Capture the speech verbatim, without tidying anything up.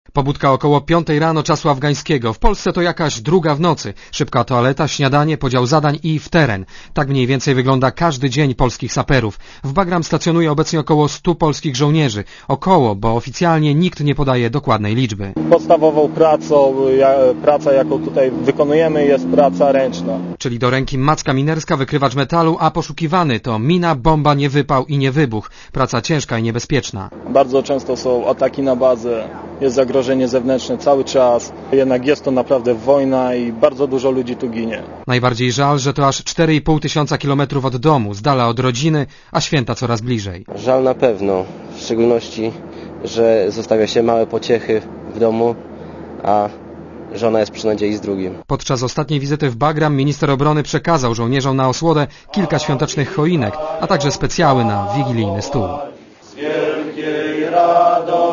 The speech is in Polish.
Pobudka około piątej rano czasu afgańskiego. W Polsce to jakaś druga w nocy. Szybka toaleta, śniadanie, podział zadań i w teren. Tak mniej więcej wygląda każdy dzień polskich saperów. W Bagram stacjonuje obecnie około stu polskich żołnierzy. Około, bo oficjalnie nikt nie podaje dokładnej liczby. Podstawową pracą, praca jaką tutaj wykonujemy, jest praca ręczna. Czyli do ręki macka minerska, wykrywacz metalu, a poszukiwany to mina, bomba, nie wypał i nie wybuch. Praca ciężka i niebezpieczna. Bardzo często są ataki na bazę, jest zagrożenie zewnętrzne cały czas. Jednak jest to naprawdę wojna i bardzo dużo ludzi tu ginie. Najbardziej żal, że to aż cztery i pół tysiąca kilometrów od domu, z dala od rodziny, a święta coraz bliżej. Żal na pewno, w szczególności, że zostawia się małe pociechy w domu, a żona jest przy nadziei z drugim. Podczas ostatniej wizyty w Bagram minister obrony przekazał żołnierzom na osłodę kilka świątecznych choinek, a także specjały na wigilijny stół. Z wielkiej radości.